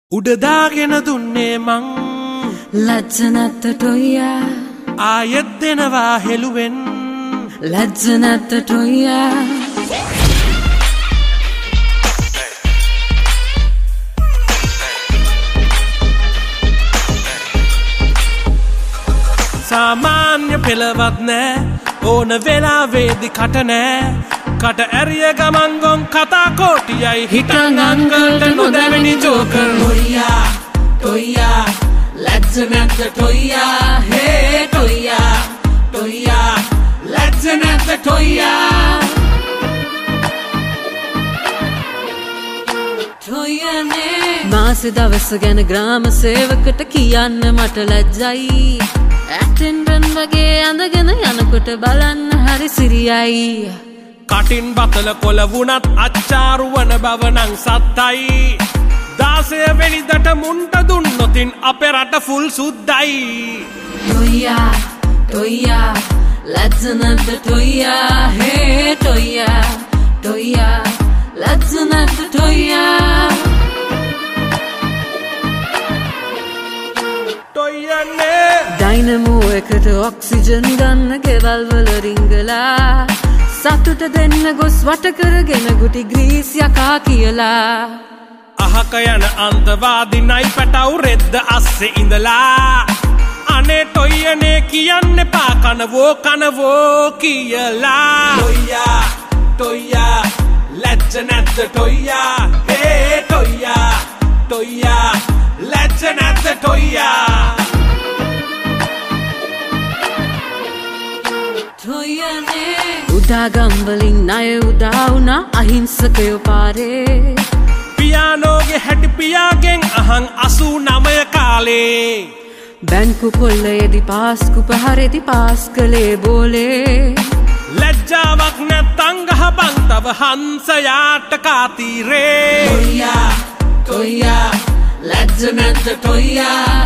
උඩදාගෙන දුන්නේ මං ලැජ්ජ නැද්ද ටොයියා ආයෙත් දෙනවා හෙළුවෙන් ලැජ්ජ නැද්ද ටොයියා සාමාන්‍ය පෙළවත් නෑ ඕන වෙලාවේදි කට නෑ කට ඇරිය ගමන් ගොන් කතා කෝටියයි හිටන් අංකල්ට නොදැවෙනි ජෝකර් ටොයියා ටොයියා ලැජ්ජ නැද්ද ටොයියා හේ ටොයියා ටොයියා ලැජ්ජ නැද්ද ටොයියා ටොයියානේ මාසෙ දවස ගැන ග්‍රාම සේවකට කියන්න මට ලැජ්ජයි ඇටෙන්ඩන් වගේ ඇඳගෙන යනකොට බලන්න හරි සිරියයි කටින් බතල කොළ වුණත් අච්චාරු වන බව නං සත්තයි 16 වෙනිදට මුන්ට දුන්නොතින් අපේ රට ෆුල් සුද්දයි ටොයියා ටොයියා ලැජ්ජ නැද්ද ටොයියා හේ ටොයියා ටොයියා ලැජ්ජ නැද්ද ටොයියා ටොයියානේ ඩයිනමෝ එකට ඔක්සිජන් ගන්න ගෙවල් වල රිංගලා සතුට දෙන්න ගොස් වට කරගෙන ගුටි ග්‍රීස් යකා කියලා අහක යන අන්තවාදිනයි පැටව් රෙද්ද අස්සේ ඉඳලා අනේ ටොයියනේ කියන්න එපා කනවෝ කියලා ටොයියා ටොයියා ලැජ්ජ නැද්ද ටොයියා හේ ටොයියා ටොයියා ලැජ්ජ නැද්ද ටොයියා උදාගම්වලින් ණය උදා වුණා අහිංසකයෝ පාරේ පියානෝගේ හැටි පියාගෙන් අහන් 89 කාලේ බැංකු කොල්ලයේදී පාස්කු පහරේදී පාස් කළේ බෝලේ ලැජ්ජාවක් නැත්තං ගහපන් තව හංසයාට කාතිරේ ටොයියා ටොයියා ලැජ්ජ නැද්ද ටොයියා